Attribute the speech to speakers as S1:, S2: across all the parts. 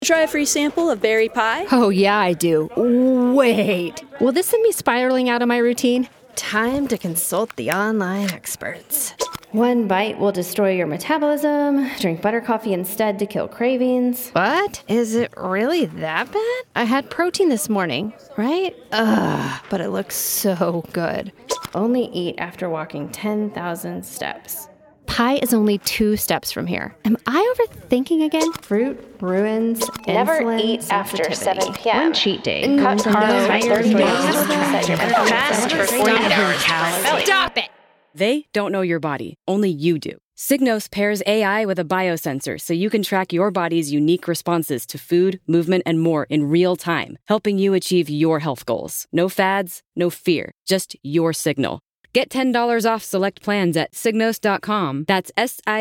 S1: Try a free sample of berry pie?
S2: Oh, yeah, I do. Wait. Will this send me spiraling out of my routine? Time to consult the online experts.
S3: One bite will destroy your metabolism. Drink butter coffee instead to kill cravings.
S2: What? Is it really that bad? I had protein this morning, right? Ugh, but it looks so good.
S3: Only eat after walking 10,000 steps.
S2: Pie is only 2 steps from here. Am I overthinking again?
S3: Fruit ruins
S4: Never
S3: insulin
S4: eat after
S3: sensitivity.
S4: 7 p.m.
S3: One cheat day.
S4: Cut carbs by 30 days.
S3: Set your
S4: Fast for 48 hours.
S2: Stop it!
S5: They don't know your body, only you do. Signos pairs AI with a biosensor so you can track your body's unique responses to food, movement, and more in real time, helping you achieve your health goals. No fads, no fear, just your signal. Get $10 off select plans at Signos.com. That's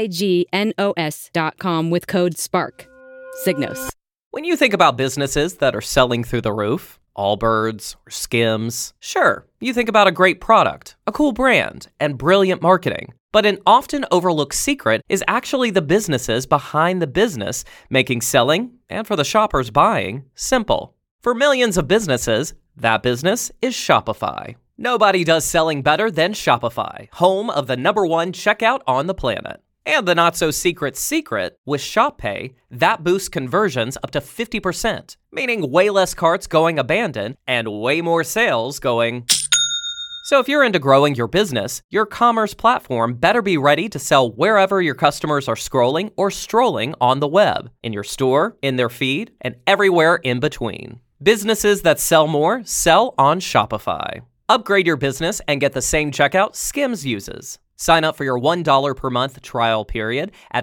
S5: SIGNOS.com with code SPARK. Signos.
S6: When you think about businesses that are selling through the roof, Allbirds or Skims, sure, you think about a great product, a cool brand, and brilliant marketing. But an often overlooked secret is actually the businesses behind the business, making selling, and for the shoppers buying, simple. For millions of businesses, that business is Shopify. Nobody does selling better than Shopify, home of the #1 checkout on the planet. And the not-so-secret secret, with ShopPay, that boosts conversions up to 50%, meaning way less carts going abandoned and way more sales going... So if you're into growing your business, your commerce platform better be ready to sell wherever your customers are scrolling or strolling on the web, in your store, in their feed, and everywhere in between. Businesses that sell more sell on Shopify. Upgrade your business and get the same checkout Skims uses. Sign up for your $1 per month trial period at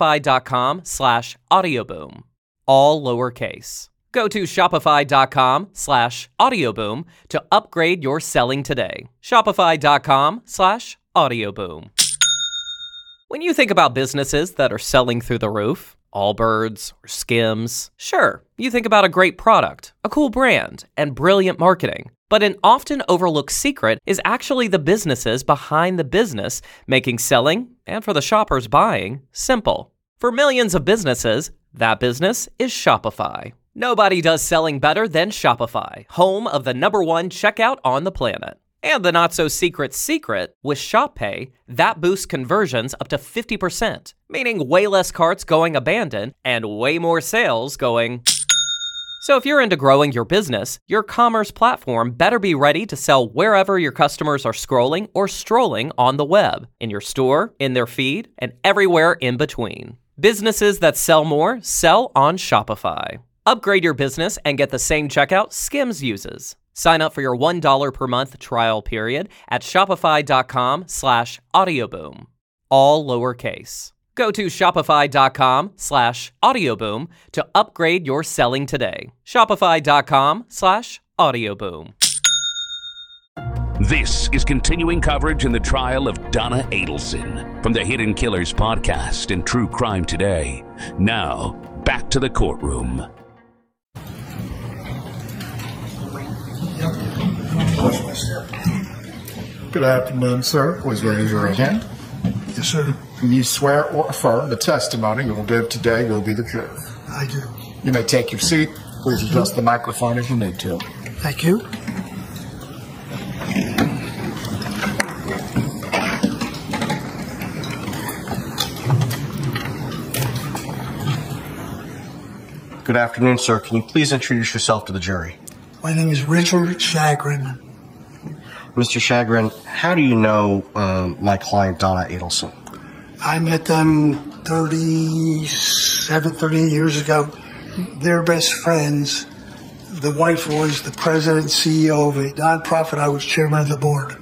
S6: shopify.com/audioboom. All lowercase. Go to shopify.com/audioboom to upgrade your selling today. Shopify.com/audioboom. When you think about businesses that are selling through the roof, Allbirds or Skims, sure, you think about a great product, a cool brand, and brilliant marketing. But an often overlooked secret is actually the businesses behind the business, making selling, and for the shoppers buying, simple. For millions of businesses, that business is Shopify. Nobody does selling better than Shopify, home of the #1 checkout on the planet. And the not-so-secret secret, with ShopPay, that boosts conversions up to 50%, meaning way less carts going abandoned and way more sales going... So if you're into growing your business, your commerce platform better be ready to sell wherever your customers are scrolling or strolling on the web, in your store, in their feed, and everywhere in between. Businesses that sell more sell on Shopify. Upgrade your business and get the same checkout Skims uses. Sign up for your $1 per month trial period at shopify.com/audioboom. All lowercase. Go to shopify.com/audioboom to upgrade your selling today. Shopify.com/audioboom.
S7: This is continuing coverage in the trial of Donna Adelson from the Hidden Killers podcast and True Crime Today. Now, back to the courtroom.
S8: Good afternoon, sir. Please raise your right hand.
S9: Yes, sir.
S8: You swear or affirm the testimony you will give today will be the truth?
S9: I do.
S8: You may take your seat. Please adjust the microphone if you need to.
S9: Thank you.
S10: Good afternoon, sir. Can you please introduce yourself to the jury?
S9: My name is Richard Chagrin.
S10: Mr. Chagrin, how do you know my client, Donna Adelson?
S9: I met them 38 years ago. They're best friends. The wife was the president and CEO of a nonprofit. I was chairman of the board.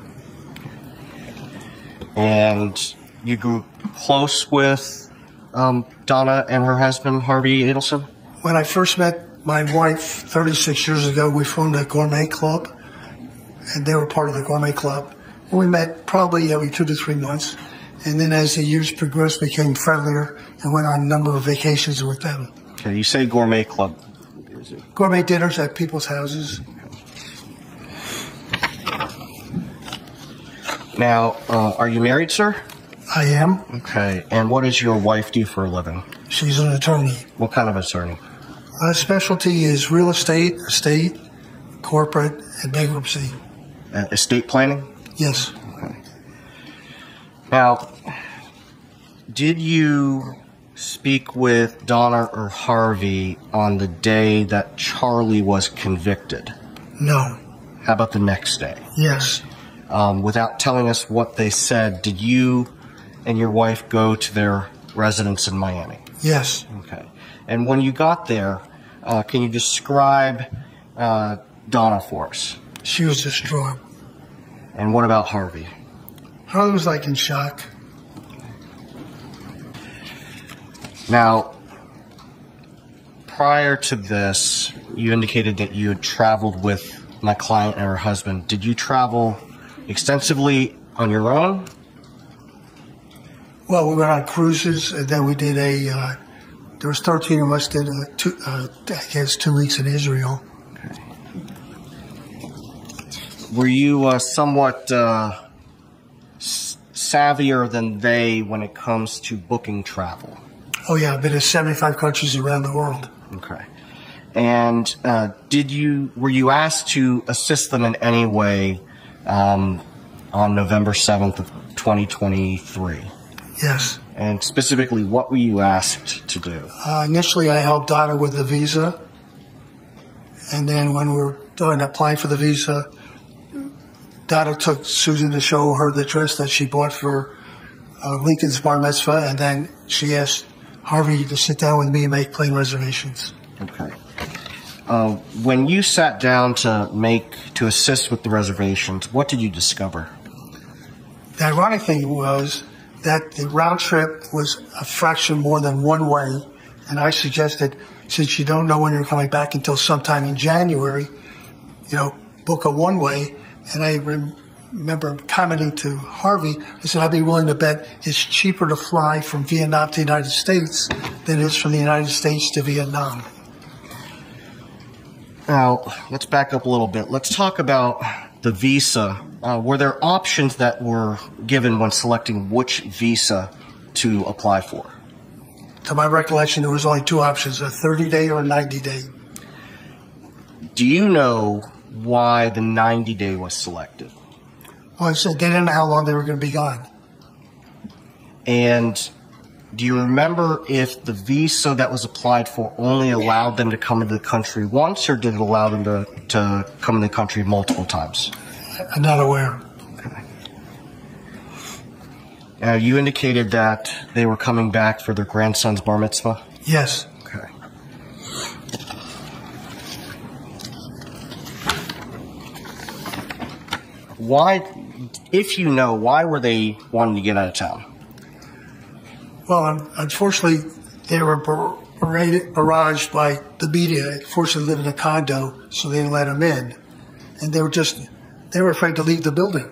S10: And you grew close with Donna and her husband, Harvey Adelson?
S9: When I first met my wife 36 years ago, we formed a gourmet club, and they were part of the gourmet club. We met probably every 2 to 3 months, and then as the years progressed, became friendlier and went on a number of vacations with them.
S10: Okay, you say gourmet club.
S9: Gourmet dinners at people's houses.
S10: Now, are you married, sir?
S9: I am.
S10: Okay, and what does your wife do for a living?
S9: She's an attorney.
S10: What kind of attorney?
S9: My specialty is real estate, corporate, and bankruptcy.
S10: Estate planning?
S9: Yes.
S10: Okay. Now, did you speak with Donna or Harvey on the day that Charlie was convicted?
S9: No.
S10: How about the next day?
S9: Yes.
S10: Without telling us what they said, did you and your wife go to their residence in Miami?
S9: Yes.
S10: Okay. And when you got there, can you describe Donna for us?
S9: She was distraught.
S10: And what about Harvey?
S9: Harvey was like in shock.
S10: Now, prior to this, you indicated that you had traveled with my client and her husband. Did you travel extensively on your own?
S9: Well, we went on cruises, and then we did there was 13 of us did 2 weeks in Israel.
S10: Okay. Were you somewhat savvier than they when it comes to booking travel?
S9: Oh yeah, I've been to 75 countries around the world.
S10: Okay. And were you asked to assist them in any way on November 7th of 2023?
S9: Yes.
S10: And specifically, what were you asked to do?
S9: Initially, I helped Donna with the visa. And then when we were doing applying for the visa, Donna took Susan to show her the dress that she bought for Lincoln's bar mitzvah. And then she asked Harvey to sit down with me and make plane reservations.
S10: Okay. When you sat down to assist with the reservations, what did you discover?
S9: The ironic thing was that the round trip was a fraction more than one way, and I suggested, since you don't know when you're coming back until sometime in January, book a one-way. And I remember commenting to Harvey, I said, I'd be willing to bet it's cheaper to fly from Vietnam to the United States than it is from the United States to Vietnam.
S10: Now, let's back up a little bit. Let's talk about the visa. Were there options that were given when selecting which visa to apply for?
S9: To my recollection, there was only 2 options, a 30-day or a 90-day.
S10: Do you know why the 90-day was selected?
S9: Well, I said they didn't know how long they were going to be gone.
S10: And do you remember if the visa that was applied for only allowed them to come into the country once, or did it allow them to come in the country multiple times?
S9: I'm not aware.
S10: Okay. You indicated that they were coming back for their grandson's bar mitzvah?
S9: Yes.
S10: Okay. Why, if you know, why were they wanting to get out of town?
S9: Well, unfortunately, they were barraged by the media. Fortunately, lived in a condo, so they didn't let them in. And they were afraid to leave the building.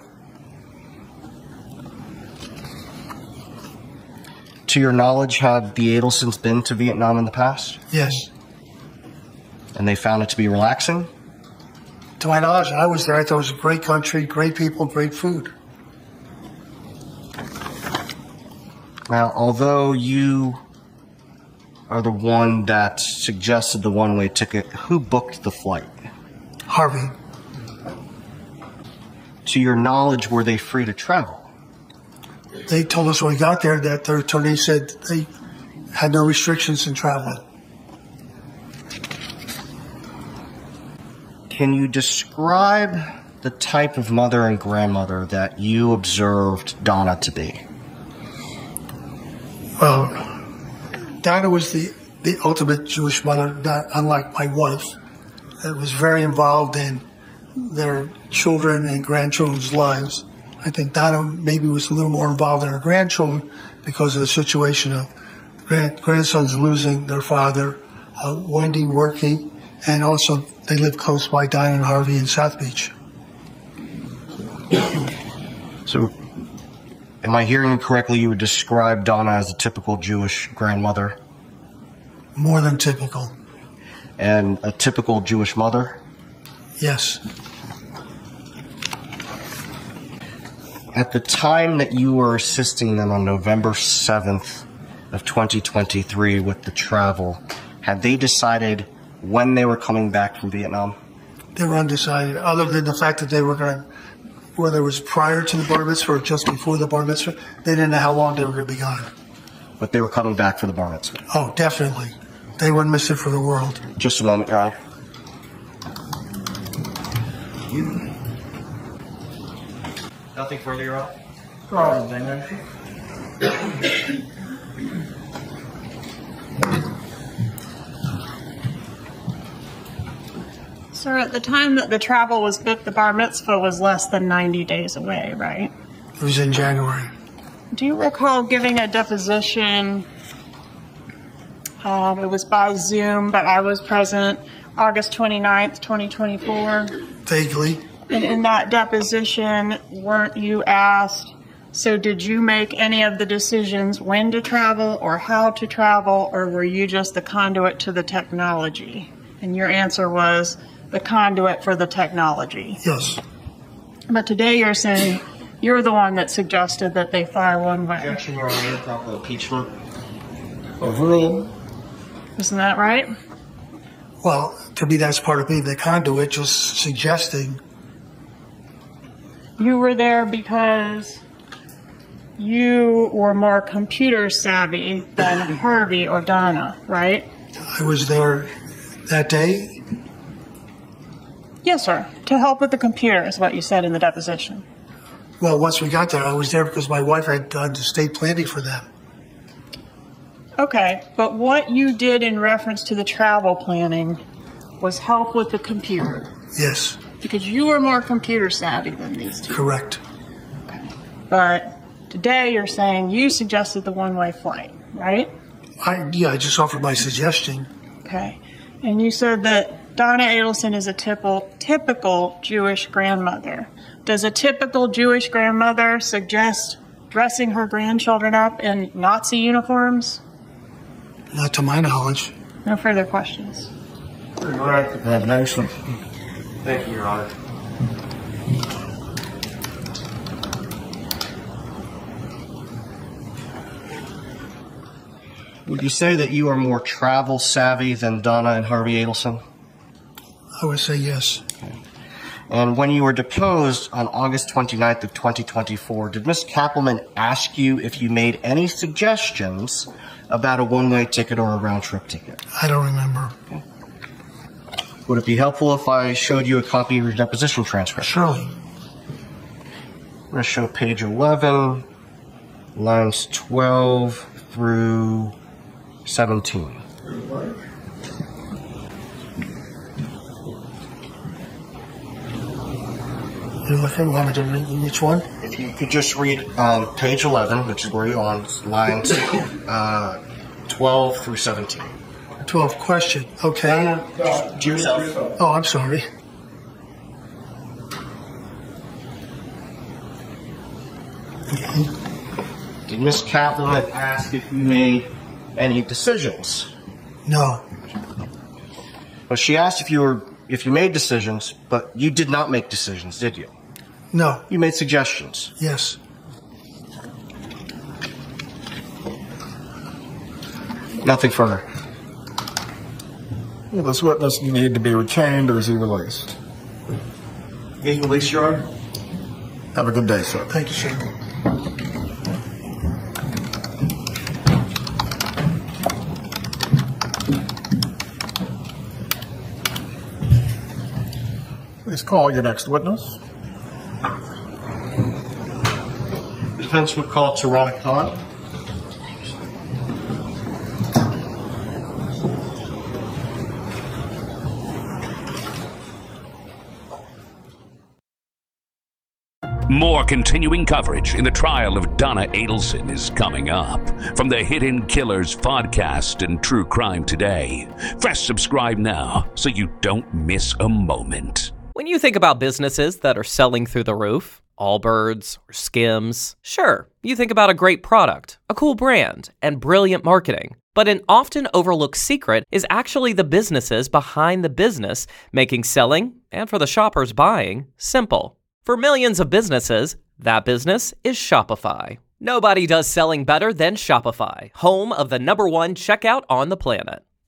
S10: To your knowledge, had the Adelsons been to Vietnam in the past?
S9: Yes.
S10: And they found it to be relaxing?
S9: To my knowledge, I was there. I thought it was a great country, great people, great food.
S10: Now, although you are the one that suggested the one-way ticket, who booked the flight?
S9: Harvey.
S10: To your knowledge, were they free to travel?
S9: They told us when we got there that their attorney said they had no restrictions in traveling.
S10: Can you describe the type of mother and grandmother that you observed Donna to be?
S9: Well, Donna was the ultimate Jewish mother, not unlike my wife, that was very involved in their children and grandchildren's lives. I think Donna maybe was a little more involved in her grandchildren because of the situation of grandsons losing their father, Wendy working, and also they lived close by, Dinah and Harvey in South Beach.
S10: So, am I hearing correctly, you would describe Donna as a typical Jewish grandmother?
S9: More than typical.
S10: And a typical Jewish mother?
S9: Yes.
S10: At the time that you were assisting them on November 7th of 2023 with the travel, had they decided when they were coming back from Vietnam?
S9: They were undecided, other than the fact that they were going to, whether it was prior to the bar mitzvah or just before the bar mitzvah, they didn't know how long they were going to be gone.
S10: But they were coming back for the bar mitzvah.
S9: Oh, definitely. They wouldn't miss it for the world.
S10: Just a moment, Your Honor. Nothing further, Your Honor?
S11: Sir, at the time that the travel was booked, the bar mitzvah was less than 90 days away, right?
S9: It was in January.
S11: Do you recall giving a deposition? It was by Zoom, but I was present, August 29th, 2024.
S9: Vaguely.
S11: And in that deposition, weren't you asked, so did you make any of the decisions when to travel or how to travel, or were you just the conduit to the technology? And your answer was the conduit for the technology.
S9: Yes.
S11: But today you're saying you're the one that suggested that they fly one way.
S10: Objection, Your Honor. Proper impeachment. Overruled.
S11: Isn't that right?
S9: Well, to me, that's part of being the conduit, just suggesting.
S11: You were there because you were more computer savvy than Harvey or Donna, right?
S9: I was there that day.
S11: Yes, sir. To help with the computer is what you said in the deposition.
S9: Well, once we got there, I was there because my wife had done estate planning for them.
S11: Okay, but what you did in reference to the travel planning was help with the computer.
S9: Yes.
S11: Because you were more computer savvy than these two.
S9: Correct.
S11: Okay. But today you're saying you suggested the one-way flight, right?
S9: I just offered my suggestion.
S11: Okay. And you said that Donna Adelson is a typical Jewish grandmother. Does a typical Jewish grandmother suggest dressing her grandchildren up in Nazi uniforms?
S9: Not to my knowledge.
S11: No further questions.
S8: Have an excellent.
S10: Thank you, Your Honor. Would you say that you are more travel savvy than Donna and Harvey Adelson?
S9: I would say yes.
S10: Okay. And when you were deposed on August 29th of 2024, did Ms. Kappelman ask you if you made any suggestions about a one-way ticket or a round-trip ticket?
S9: I don't remember.
S10: Okay. Would it be helpful if I showed you a copy of your deposition transcript?
S9: Surely.
S10: I'm going to show page 11, lines 12 through 17.
S9: You're looking, want me to read which one?
S10: If you could just read page 11, which is where you're on, lines 12 through 17.
S9: 12 question. Okay.
S10: To yourself.
S9: Oh, I'm sorry.
S10: Did Ms. Kappelman ask if you made any decisions?
S9: No.
S10: Well, she asked if you made decisions, but you did not make decisions, did you?
S9: No.
S10: You made suggestions.
S9: Yes.
S10: Nothing further.
S8: Will this witness need to be retained or is he released?
S10: He's released, Your Honor.
S8: Have a good day, sir.
S9: Thank you, sir.
S8: Please call your next witness.
S10: The defense would call Tarana Khan.
S7: More continuing coverage in the trial of Donna Adelson is coming up from the Hidden Killers podcast and True Crime Today. Press subscribe now so you don't miss a moment.
S6: When you think about businesses that are selling through the roof, Allbirds or Skims, sure, you think about a great product, a cool brand, and brilliant marketing. But an often overlooked secret is actually the businesses behind the business, making selling, and for the shoppers buying, simple. For millions of businesses, that business is Shopify. Nobody does selling better than Shopify, home of the #1 checkout on the planet.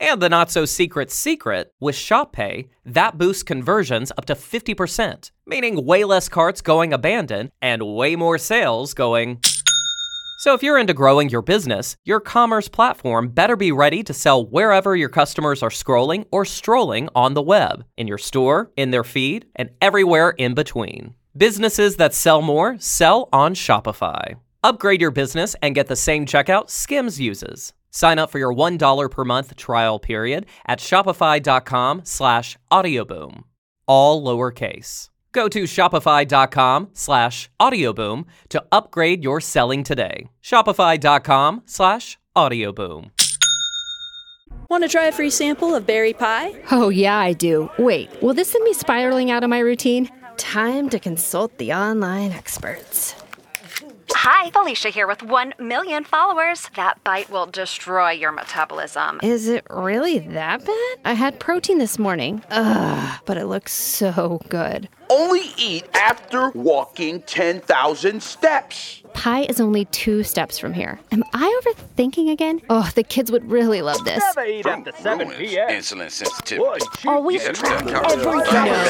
S6: And the not-so-secret secret, with ShopPay, that boosts conversions up to 50%, meaning way less carts going abandoned and way more sales going... So if you're into growing your business, your commerce platform better be ready to sell wherever your customers are scrolling or strolling on the web, in your store, in their feed, and everywhere in between. Businesses that sell more sell on Shopify. Upgrade your business and get the same checkout Skims uses. Sign up for your $1 per month trial period at shopify.com/audioboom. All lowercase. Go to shopify.com/audioboom to upgrade your selling today. Shopify.com/audioboom.
S1: Want to try a free sample of berry pie?
S2: Oh, yeah, I do. Wait, will this send me spiraling out of my routine? Time to consult the online experts.
S12: Hi, Felicia here with 1 million followers. That bite will destroy your metabolism.
S2: Is it really that bad? I had protein this morning. Ugh, but it looks so good.
S13: Only eat after walking 10,000 steps.
S2: Pie is only 2 steps from here. Am I overthinking again? Oh, the kids would really love this.
S14: Never eat after 7 p.m.
S13: Insulin sensitivity.
S12: Always track every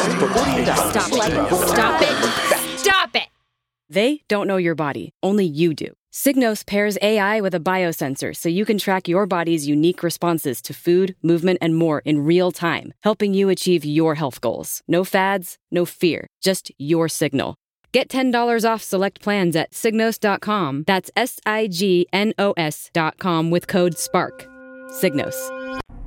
S2: Stop it. Stop it.
S5: They don't know your body, only you do. Signos pairs AI with a biosensor so you can track your body's unique responses to food, movement, and more in real time, helping you achieve your health goals. No fads, no fear, just your signal. Get $10 off select plans at Signos.com. That's SIGNOS.com with code SPARK. Signos.